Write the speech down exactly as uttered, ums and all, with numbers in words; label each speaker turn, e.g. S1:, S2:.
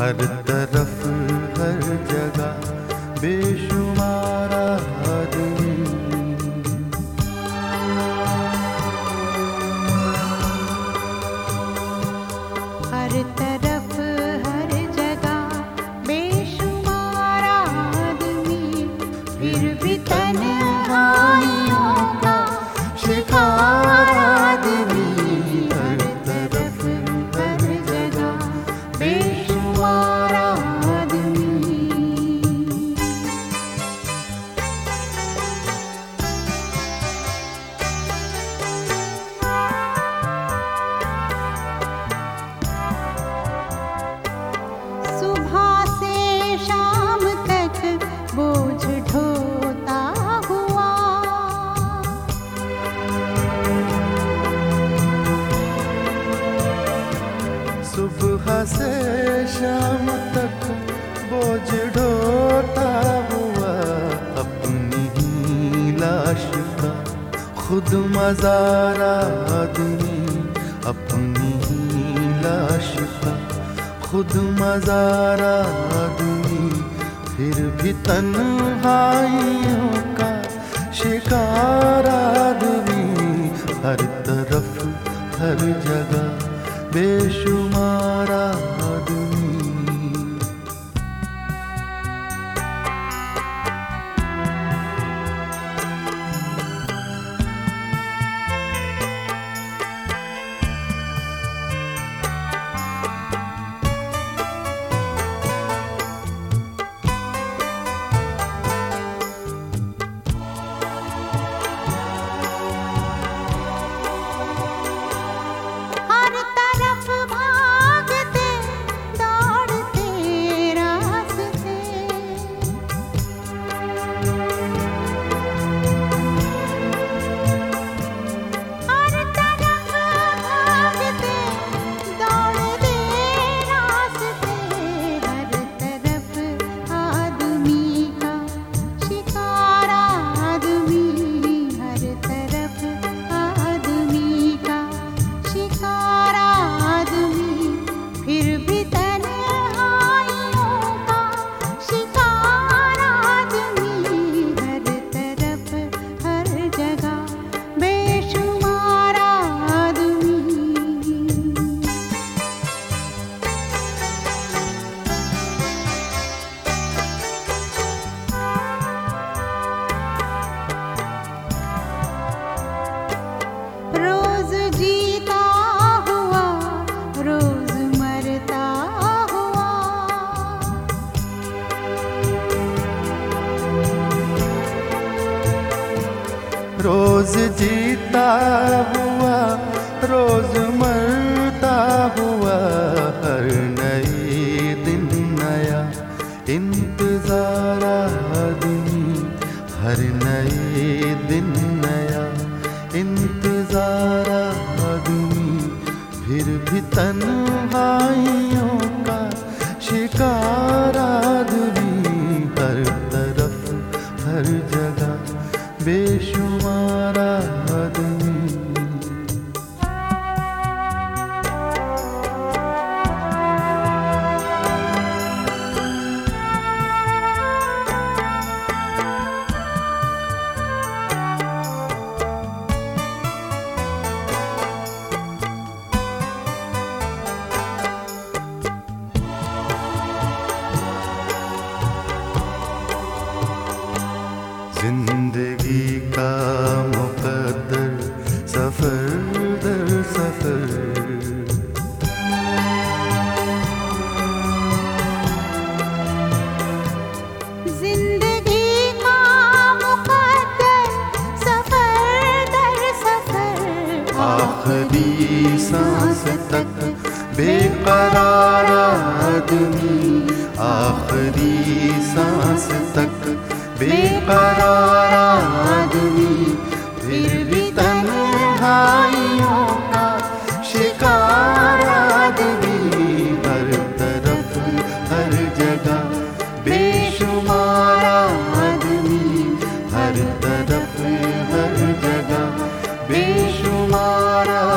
S1: हर तरफ हर जगह बेशुमार आदमी।
S2: हर तरफ हर जगह बेशुमार आदमी, फिर भी तन्हाइयों का शिकार आदमी। हर तरफ हर जगह बेशुमार आदमी। सुबह से शाम तक बोझ ढोता हुआ,
S1: सुबह से शाम तक बोझ ढोता हुआ, अपनी ही लाश का खुद मज़ार आदमी। अपनी ही लाश का खुद मज़ार आदमी, फिर भी तन्हाइयों का शिकार आदमी। हर तरफ हर जगह बेशुमार आदमी।
S2: हर तरफ भागते दौड़ते रास्ते, हर तरफ भागते दौड़ते रास्ते। हर तरफ आदमी का शिकार आदमी। हर तरफ आदमी का शिकार आदमी, फिर भी तन्हाइयों का शिकार आदमी। हर तरफ हर जगह बेशुमार आदमी। रोज जीता हुआ रोज मरता हुआ,
S1: रोज जीता हुआ रोज मरता हुआ, हर नए दिन नया इंतजार आदमी। हर नए दिन नया इंतजार आदमी, फिर भी तन्हाइयों का शिकार आदमी। हर तरफ हर जगह बेशुमार आदमी। जिंदगी का मुकद्दर सफर दर सफर,
S2: जिंदगी का मुकद्दर सफर दर सफर।
S1: आखिरी सांस तक बेकरार आदमी। आखिरी सांस तक बेकरार आदमी, फिर भी तन्हाइयों का शिकार आदमी। हर तरफ हर जगह बेशुमार आदमी। हर तरफ हर जगह बेशुमार